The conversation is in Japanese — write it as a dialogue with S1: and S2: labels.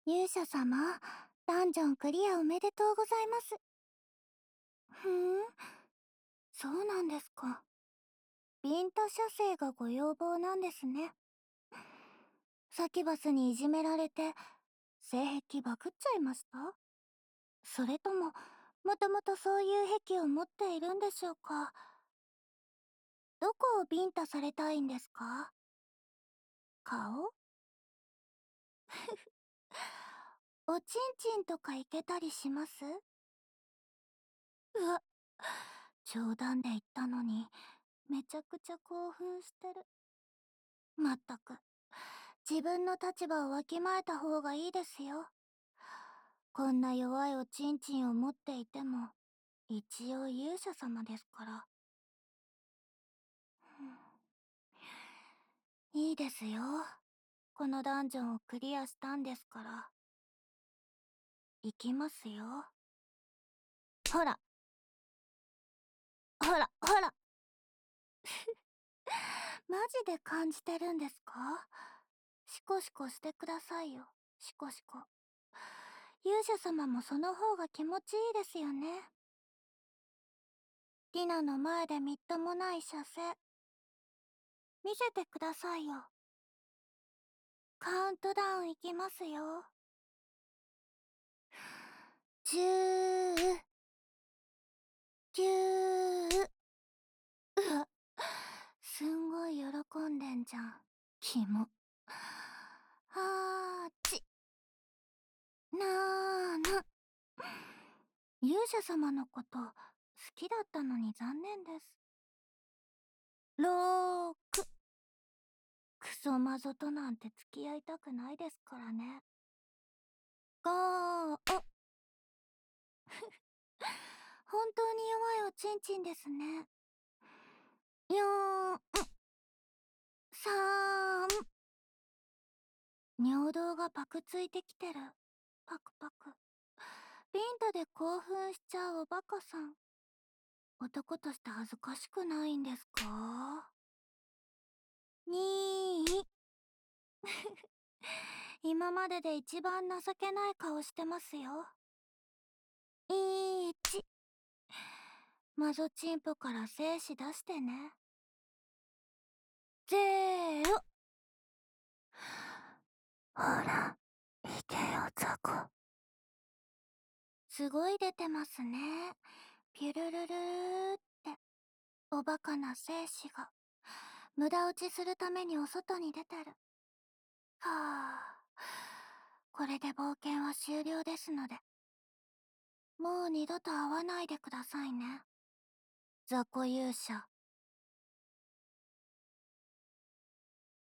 S1: 勇者様、ダンジョンクリアおめでとうございます。ふーん、そうなんですか。ビンタ射精がご要望なんですね。サキバスにいじめられて、性癖バグっちゃいました？それとも、もともとそういう癖を持っているんでしょうか？どこをビンタされたいんですか？顔？おちんちんとかいけたりします？うわ、冗談で言ったのに、めちゃくちゃ興奮してる。まったく、自分の立場をわきまえた方がいいですよ。こんな弱いおちんちんを持っていても、一応勇者様ですから。いいですよ。このダンジョンをクリアしたんですから。行きますよ。ほら、ほら、ほら。マジで感じてるんですか？シコシコしてくださいよ。シコシコ。勇者様もその方が気持ちいいですよね。ディナの前でみっともない射精。見せてくださいよ。カウントダウンいきますよ。10、9、うわ、すんごい喜んでんじゃん。キモ。8、7。勇者様のこと好きだったのに残念です。6。クソマゾとなんて付き合いたくないですからね。5。本当に弱いおちんちんですね。4、3。尿道がパクついてきてる。パクパク。ビンタで興奮しちゃうおバカさん。男として恥ずかしくないんですか？ 2。今までで一番情けない顔してますよ。1。マゾチンポから精子出してね。0。ほら、いけよ、ザコ。すごい出てますね。ピュルルルーって、おバカな精子が、無駄落ちするためにお外に出てる。はあ。これで冒険は終了ですので、もう二度と会わないでくださいね。雑魚勇者。